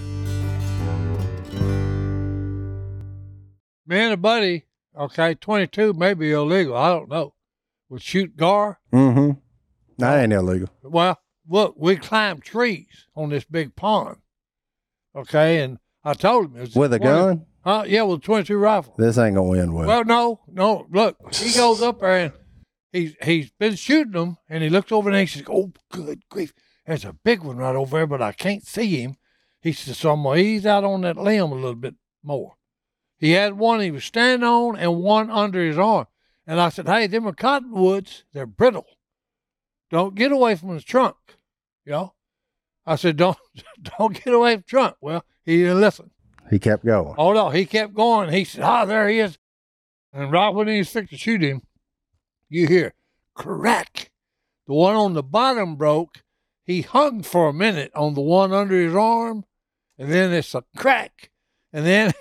Me and a buddy, okay, 22 may be illegal. I don't know. Would shoot gar. Mm-hmm. That ain't illegal. Well, look, we climbed trees on this big pond. Okay, and I told him it was With a 20 gun? Yeah, with a 22 rifle. This ain't gonna end well. Well, no. Look, he goes up there and he's been shooting them, and he looks over and he says, "Oh, good grief, there's a big one right over there, but I can't see him." He says, "So I'm gonna ease out on that limb a little bit more." He had one he was standing on and one under his arm, and I said, "Hey, them are cottonwoods. They're brittle. Don't get away from the trunk, you know." I said, "Don't get away from the trunk." Well, he didn't listen. He kept going. Oh no, he kept going. He said, there he is. And right when he was fixed to shoot him, you hear crack. The one on the bottom broke. He hung for a minute on the one under his arm, and then it's a crack. And then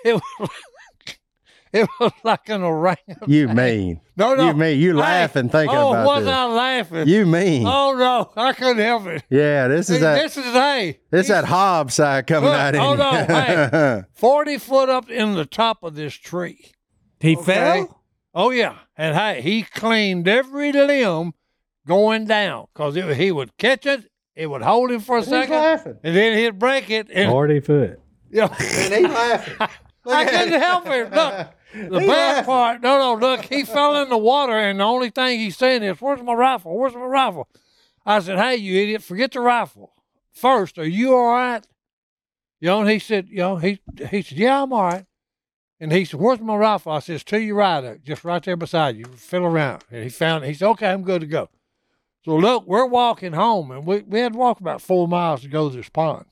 it was like an orangutan. You mean. No. You mean. You laughing thinking oh, about was this. I laughing? You mean. Oh no, I couldn't help it. Yeah, this is that. This is hey. This that Hobbs side coming Look, out in hold you. on, hey. 40 foot up in the top of this tree. He Okay. fell? Oh yeah, and hey, he cleaned every limb going down because he would catch it, it would hold him for a second, laughing. and then he'd break it. And 40 foot. you know, And he laughing. I couldn't help it. Look, the bad part. No, look, he fell in the water, and the only thing he's saying is, "Where's my rifle? Where's my rifle?" I said, "Hey, you idiot, forget the rifle. First, are you all right?" You know, and he said, he said, "Yeah, I'm all right." And he said, "Where's my rifle?" I said, "It's to your right, just right there beside you. Feel around." And he found it. He said, "Okay, I'm good to go." So look, we're walking home, and we had to walk about 4 miles to go to this pond.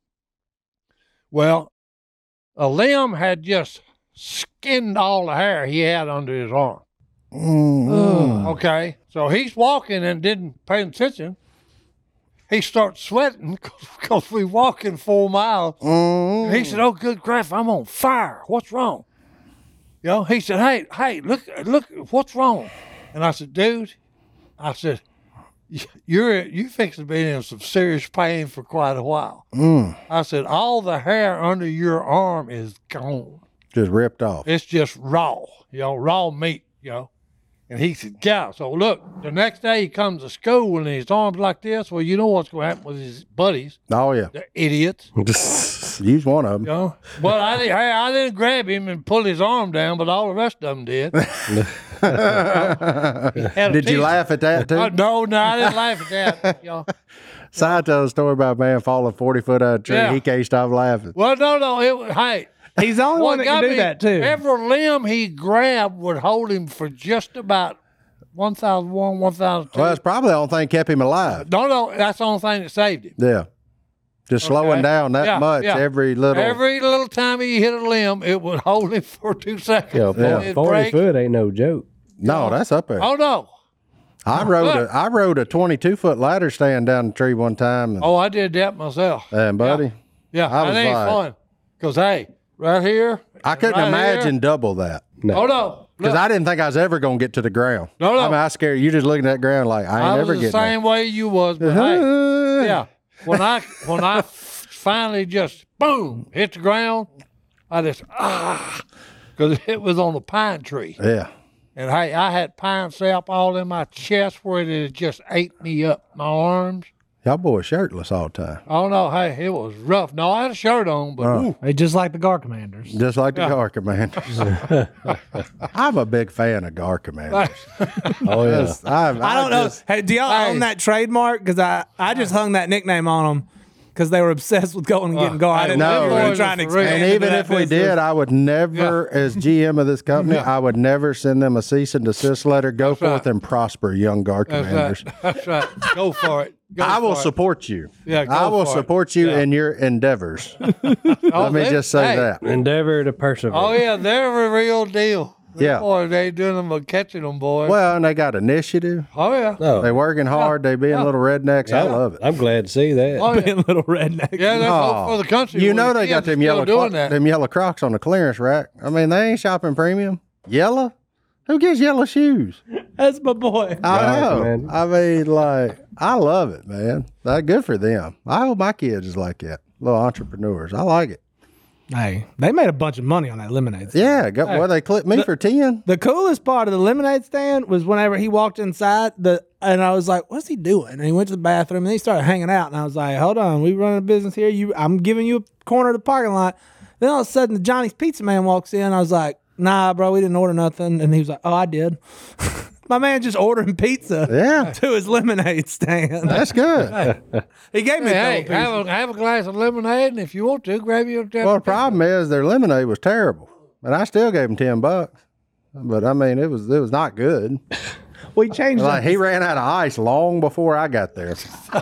Well, a limb had just skinned all the hair he had under his arm. Okay, so he's walking and didn't pay attention. He starts sweating because we walking 4 miles. And he said, "Oh, good grief, I'm on fire. What's wrong?" You know, he said, hey, look, what's wrong? And I said, "Dude," I said, you fixing to be in some serious pain for quite a while. I said, "All the hair under your arm is gone. Just ripped off. It's just raw, raw meat, And he said, yeah. So look, the next day he comes to school and his arms like this. Well, you know what's going to happen with his buddies. Oh yeah. They're idiots. Just use one of them. You know? Well, I didn't grab him and pull his arm down, but all the rest of them did. Did you laugh at that too? No, I didn't laugh at that. You know? Si tells a story about a man falling 40 foot out of a tree. Yeah. He can't stop laughing. Well, no. Hey, He's the only one that can do that too. Every limb he grabbed would hold him for just about 1,001, 1,002. Well, it's probably the only thing kept him alive. No, that's the only thing that saved him. Yeah. Just slowing down that much every little time he hit a limb, it would hold him for 2 seconds. Yeah, It'd 40 break. foot ain't no joke. No, that's up there. Oh, no. I rode a 22 foot ladder stand down the tree one time. And, Oh, I did that myself. and buddy, Yeah, I was that ain't like- fun. Because, hey, right here. I couldn't right imagine here- double that. Oh, no. Because Look, I didn't think I was ever going to get to the ground. No. I mean, I scared you just looking at that ground like, I I ain't was never the getting same way you was, but hey, yeah. When I finally just, boom, hit the ground, I just, because it was on a pine tree. Yeah. And hey, I had pine sap all in my chest where it had just ate me up my arms. Y'all boys shirtless all the time. Oh no, hey, it was rough. No, I had a shirt on, but ooh, They just like the Gar Commanders. Just like the Gar Commanders. I'm a big fan of Gar Commanders. Oh, yeah. I don't know. Hey, do y'all own that trademark? Because I just hung that nickname on them because they were obsessed with going and getting Gar. I didn't no, know we were boys trying to are for real. expand. And into even that if we business. did, I would never, as GM of this company, I would never send them a cease and desist letter. Go forth and prosper, young Gar Commanders. that's right. Go for it. Go I will for it. support you. Yeah, go I will for it. support you Yeah. in your endeavors. Oh, Let me they- just say hey, that. Endeavor to persevere. Oh yeah, they're a real deal. Yeah. Boy, they doing them but catching them, boy. Well, and they got initiative. Oh yeah. No, They working hard. They being little rednecks. I love it. I'm glad to see that. Oh, yeah. Being little redneck. Yeah, that's hope for the country. You when know the they got kids are them still doing that. yellow Crocs on the clearance rack. I mean, they ain't shopping premium. Yellow? Who gets yellow shoes? That's my boy. I Gar know. Commander. I mean, like, I love it, man. That's good for them. I hope my kids is like that. Little entrepreneurs. I like it. Hey, they made a bunch of money on that lemonade stand. Yeah. Well, they clipped me for 10. The coolest part of the lemonade stand was whenever he walked inside and I was like, "What's he doing?" And he went to the bathroom and he started hanging out. And I was like, "Hold on, we running a business here. I'm giving you a corner of the parking lot." Then all of a sudden, the Johnny's Pizza Man walks in. I was like, "Nah, bro, we didn't order nothing." And he was like, "Oh, I did." My man just ordering pizza Yeah. to his lemonade stand. That's good. He gave me a Hey, couple pieces. have a glass of lemonade, and if you want to, grab you a Well, the problem is their lemonade was terrible. And I still gave them $10. But I mean, it was not good. We changed Like up. he ran out of ice long before I got there.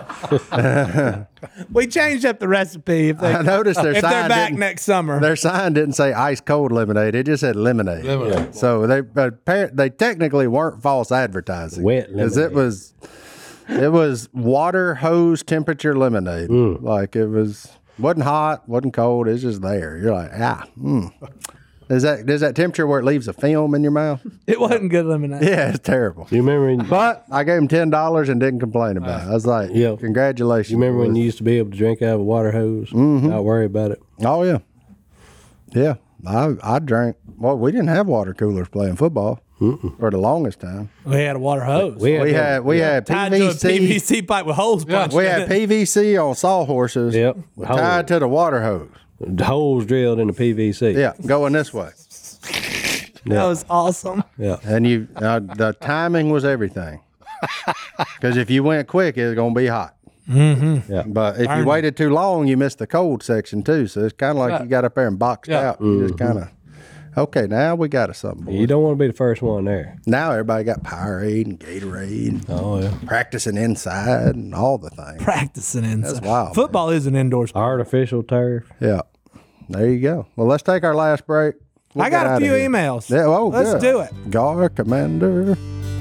We changed up the recipe. If I noticed their if they're sign back didn't, next summer, their sign didn't say ice cold lemonade. It just said lemonade. Lemonade. So they technically weren't false advertising. Wet because it was water hose temperature lemonade. Like it wasn't hot, wasn't cold. It's just there. You're like Is that temperature where it leaves a film in your mouth? it wasn't good lemonade. Yeah, it's terrible. You remember when, But I gave him $10 and didn't complain about it. I was like, Yeah. congratulations. you remember when boys." you used to be able to drink out of a water hose? Not worry about it. Oh yeah, yeah. I drank. Well, we didn't have water coolers playing football for the longest time. We had a water hose. We had tied to a PVC. PVC pipe with holes punched We in had it. PVC on sawhorses. Yep. Tied to the water hose. The holes drilled in the PVC. Yeah, going this way. That was awesome. Yeah. And the timing was everything. Because if you went quick, it was gonna be hot. Yeah. But if you waited too long, you missed the cold section too. So it's kind of like you got up there and boxed out. You just kind of, okay, now we got something. Boys. You don't want to be the first one there. Now everybody got Powerade and Gatorade, Oh, yeah. practicing inside and all the things. Practicing inside. That's wild, Football is an indoor sport. Artificial turf. Yeah, there you go. Well, let's take our last break. We'll I get got a outta few here. emails. Yeah, Let's good. do it. Gar Commander.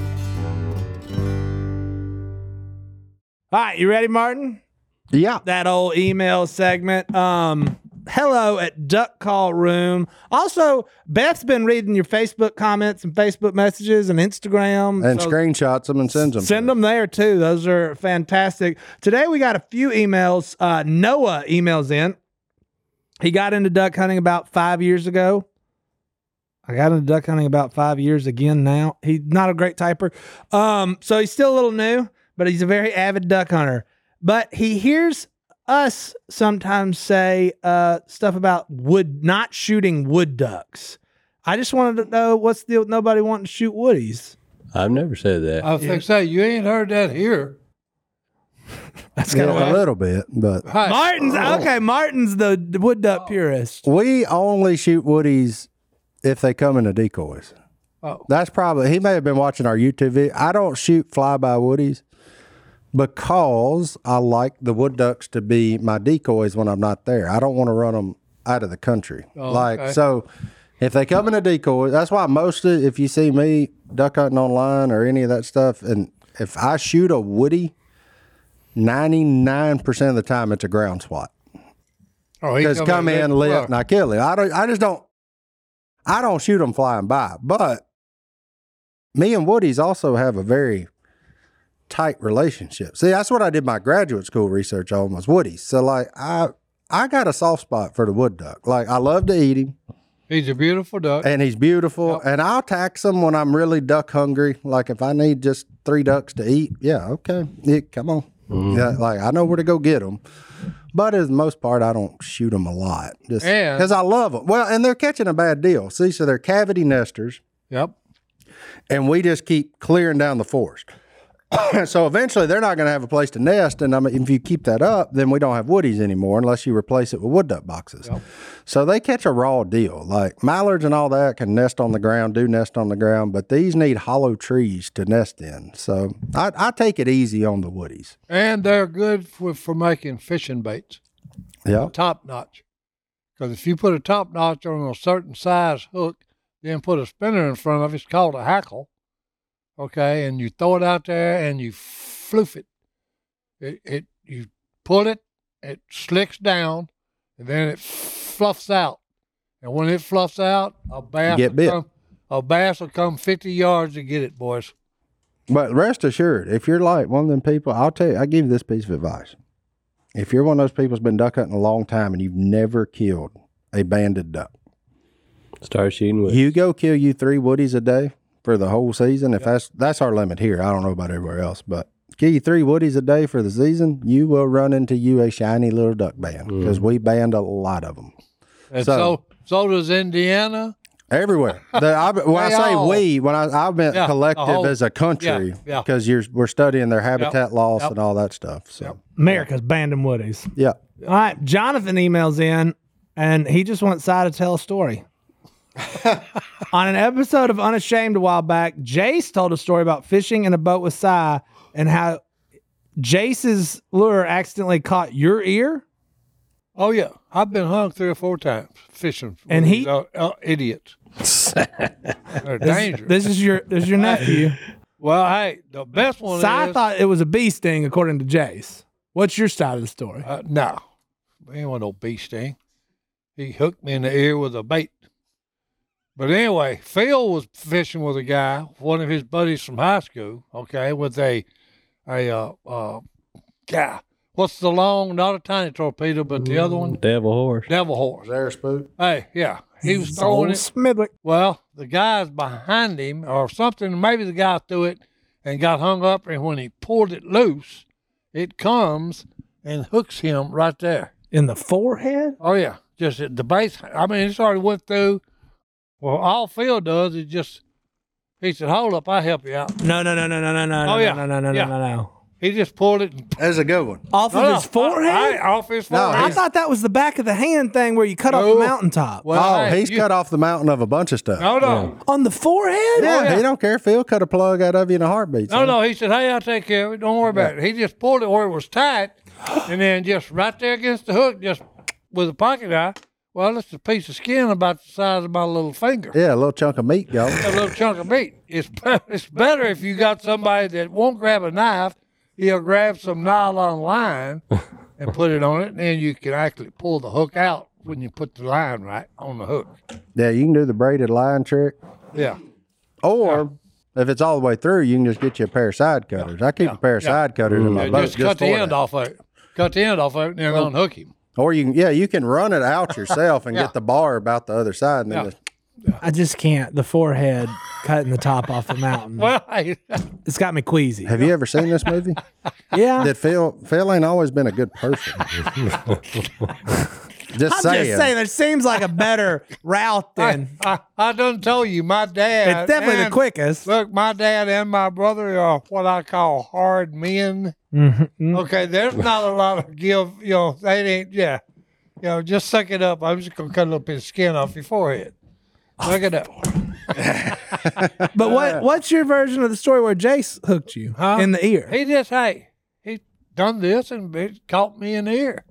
All right, you ready, Martin? Yeah. That old email segment. Hello at Duck Call Room. Also, Beth's been reading your Facebook comments and Facebook messages and Instagram. And so screenshots them and sends them. send them there too. Those are fantastic. Today we got a few emails. Noah emails in. He got into duck hunting about 5 years ago. I got into duck hunting about 5 years again now. He's not a great typer. So he's still a little new, but he's a very avid duck hunter. But he hears us sometimes say stuff about not shooting wood ducks. I just wanted to know what's the nobody wanting to shoot woodies. I've never said that. I was going to say, you ain't heard that here. That's kind of a little bit, but Hi. Martin's the wood duck purist. we only shoot woodies if they come in the decoys. Oh. That's probably, he may have been watching our YouTube video. I don't shoot flyby woodies because I like the wood ducks to be my decoys when I'm not there. I don't want to run them out of the country. okay. So if they come in a decoy, that's why mostly if you see me duck hunting online or any of that stuff, and if I shoot a woody, 99% of the time it's a ground swat. Oh, he Because come in, lift, look. and I kill him. I don't shoot them flying by. But me and woodies also have a very tight relationship. See, that's what I did my graduate school research on was woodies. So like I got a soft spot for the wood duck. Like I love to eat him. He's a beautiful duck. And he's beautiful. Yep. And I'll tax him when I'm really duck hungry. Like if I need just 3 ducks to eat, yeah, okay. Yeah, come on. Yeah, like I know where to go get them. But as the most part, I don't shoot them a lot. Just And- because I love them. Well, and they're catching a bad deal. See, so they're cavity nesters. Yep. And we just keep clearing down the forest. So eventually they're not going to have a place to nest. And I mean, if you keep that up, then we don't have woodies anymore unless you replace it with wood duck boxes. Yep. So they catch a raw deal. Like mallards and all that can nest on the ground, do nest on the ground, but these need hollow trees to nest in. So I take it easy on the woodies. And they're good for making fishing baits. Yeah. Top notch. Because if you put a top notch on a certain size hook, then put a spinner in front of it, it's called a hackle. Okay, and you throw it out there and you floof it. You pull it, it slicks down, and then it fluffs out. And when it fluffs out, a bass will come 50 yards to get it, boys. But rest assured, if you're like one of them people, I'll give you this piece of advice. If you're one of those people who's been duck hunting a long time and you've never killed a banded duck, Start shooting with. you go kill you 3 woodies a day for the whole season. If that's our limit here. I don't know about everywhere else, but kill you 3 woodies a day for the season, you will run into you a shiny little duck band because we banned a lot of them. And so does Indiana. Everywhere. When I say all. we, I meant Yeah, collective the whole- as a country yeah. because we're studying their habitat loss Yep. and all that stuff. So America's banding woodies. yeah. All right, Jonathan emails in, and he just wants Si to tell a story. On an episode of Unashamed a while back, Jace told a story about fishing in a boat with Si and how Jace's lure accidentally caught your ear. Oh, yeah. I've been hung 3 or 4 times fishing. And with he- these, idiots. They're dangerous. This is your nephew. Well, hey, the best one Si is... thought it was a bee sting, according to Jace. What's your side of the story? No. He ain't want no bee sting. He hooked me in the ear with a bait. But anyway, Phil was fishing with a guy, one of his buddies from high school, okay, with a what's the long, not a tiny torpedo, but the other one? Devil horse. Devil horse. There, spook. Hey, yeah. He was throwing Old it. Smidwick. Well, the guy's behind him or something. Maybe the guy threw it and got hung up, and when he pulled it loose, it comes and hooks him right there. In the forehead? Oh, yeah. Just at the base. I mean, it's already went through. Well, all Phil does is just, he said, hold up, I'll help you out. No. Oh, yeah. No. He just pulled it. That's a good one. Off of his forehead? Off his No, forehead. I thought that was the back of the hand thing where you cut off the No. mountaintop. Well, hey, He's cut off the mountain of a bunch of stuff. No. On the forehead? Yeah, he don't care. Phil cut a plug out of you in a heartbeat. son. No, he said, hey, I'll take care of it. Don't worry about it. He just pulled it where it was tight, and then just right there against the hook, just with a pocket knife. Well, it's a piece of skin about the size of my little finger. Yeah, a little chunk of meat, y'all. A little chunk of meat. It's better if you got somebody that won't grab a knife. He'll grab some nylon line and put it on it, and then you can actually pull the hook out when you put the line right on the hook. Yeah, you can do the braided line trick. Yeah. Or if it's all the way through, you can just get you a pair of side cutters. I keep a pair of side cutters in my boat Just cut the for end that. off of it. Cut the end off of it, and then unhook him. Or you can run it out yourself and Yeah. get the bar about the other side and then Yeah. just I just can't. The forehead cutting the top off the mountain. Well, hey, It's got me queasy. Have you ever seen this movie? Yeah. Did Phil ain't always been a good person. Just I'm saying. just saying, it seems like a better route than. I done told you, my dad. It's definitely the and- quickest. Look, my dad and my brother are what I call hard men. Mm-hmm. Okay, there's not a lot of give. They ain't. Yeah, just suck it up. I'm just gonna cut a little bit of skin off your forehead. Suck it up. But what's your version of the story where Jace hooked you Huh? in the ear? He he done this and it caught me in the ear.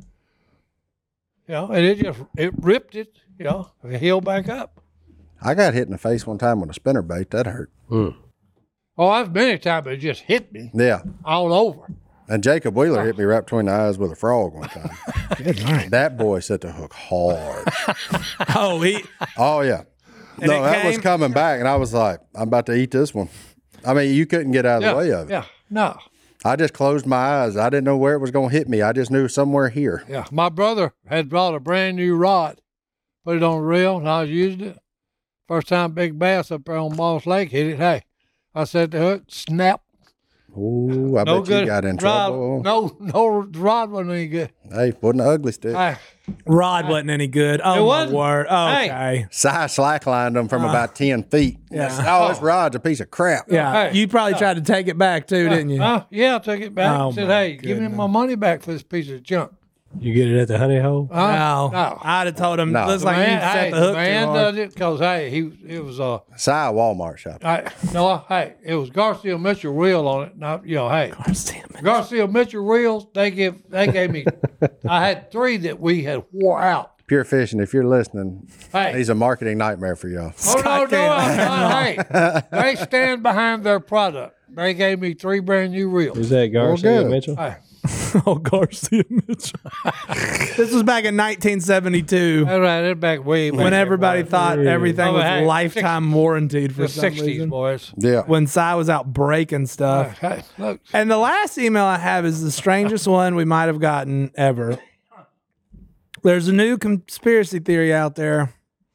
And it ripped it. It healed back up. I got hit in the face one time with a spinner bait. That hurt. Oh, I've many times it just hit me Yeah. all over. And Jacob Wheeler hit me right between the eyes with a frog one time. Good night. That boy set the hook hard. Oh, Oh, yeah. No, it that was came- coming back, and I was like, I'm about to eat this one. I mean, you couldn't get out of the way of it. Yeah, no. I just closed my eyes. I didn't know where it was going to hit me. I just knew somewhere here. Yeah, my brother had brought a brand new rod, put it on the reel, and I was using it. First time big bass up there on Moss Lake hit it. Hey, I set the hook, snap. Ooh, I No bet good. you got in rod, trouble. No, the rod wasn't any good. Hey, wasn't an ugly stick. Hey, Rod wasn't any good. Oh, It my wasn't. word. Hey. Okay. Si slacklined them from about 10 feet. Yeah. Oh, this rod's a piece of crap. Yeah. Hey. You probably tried to take it back too, didn't you? Yeah, I took it back Oh, and said, my hey, give me my money back for this piece of junk. You get it at the honey hole? No. I'd have told him, No. looks like you set the hook the man too hard. does it because, hey, it was, Si Walmart shop. it was Garcia Mitchell reel on it. Not, hey. Garcia Mitchell reels, they gave me, I had 3 that we had wore out. Pure Fishing, if you're listening, Hey. he's a marketing nightmare for y'all. Oh, hey, they stand behind their product. They gave me 3 brand new reels. Is that Garcia good. Mitchell? Hey, Oh, Garcia Mitchell. This was back in 1972 that's right, they're back way back. when everybody thought everything Oh, was hey, lifetime warranted for the some 60s, reason. boys. Yeah. When Cy was out breaking stuff. Hey, look. And the last email I have is the strangest one we might have gotten ever. There's a new conspiracy theory out there.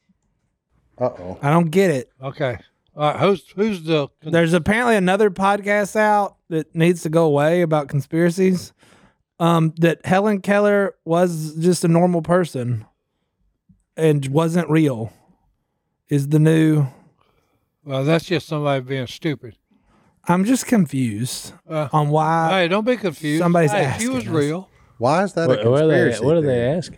Uh-oh. I don't get it. Okay. All right, who's the There's apparently another podcast out that needs to go away about conspiracies. That Helen Keller was just a normal person and wasn't real. Is the new. well, that's just somebody being stupid. I'm just confused on why Hey, don't be confused. somebody's hey, asking she was us. real. Why is that a What are they? conspiracy What are they theory? asking?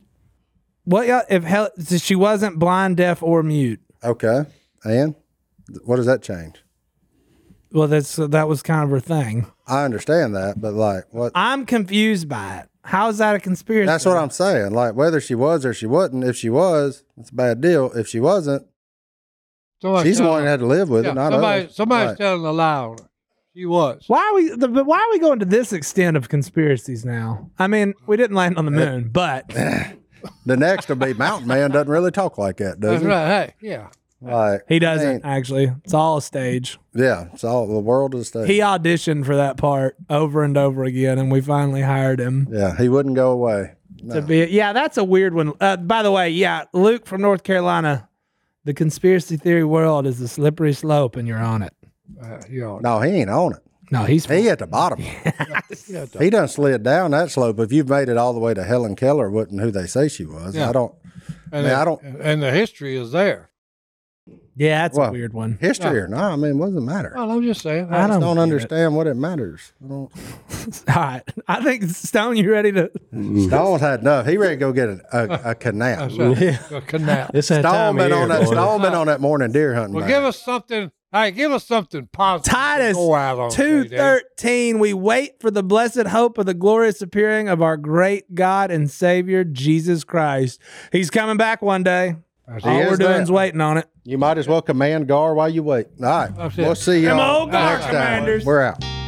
if she wasn't blind, deaf, or mute. Okay. And what does that change? Well, that was kind of her thing. I understand that, but like what? I'm confused by it. How is that a conspiracy? That's what I'm saying. Like whether she was or she wasn't, if she was, it's a bad deal. If she wasn't, Somebody she's the telling- one that had to live with yeah, it, not us. somebody's Right. telling a lie on her. She was. Why are we going to this extent of conspiracies now? I mean, we didn't land on the moon, but The next will be Mountain Man doesn't really talk like that, does That's he? right. Hey, yeah. Like he doesn't ain't- actually. It's all a stage. Yeah, it's all the world is a stage. He auditioned for that part over and over again, and we finally hired him Yeah, he wouldn't go away. to be. Yeah, that's a weird one. By the way, yeah, Luke from North Carolina. The conspiracy theory world is a slippery slope, and you're on it. No, he ain't on it. No, he's He at the bottom. He done slid down that slope. If you've made it all the way to Helen Keller, wasn't who they say she was. Yeah. I don't. And, I don't- and the history is there. yeah, that's a Well, weird one. History or not, I mean, what does it matter? Well, I'm just saying. I Don't get it. understand what it matters. I don't. All right, I think Stone, you ready to? Stone's had enough. He ready to go get a canal. That's right. A canal. It's that Stone time of been year, on that. boy. Stone been on that morning deer hunting. Well, man. give us something. Hey, give us something positive. Titus to go out on today, Dave. 2:13. We wait for the blessed hope of the glorious appearing of our great God and Savior Jesus Christ. He's coming back one day. That's All He we're is doing that. is waiting on it. You might as well command Gar while you wait. All right, That's it. we'll see Come y'all on, Gar next time. Commanders. We're out.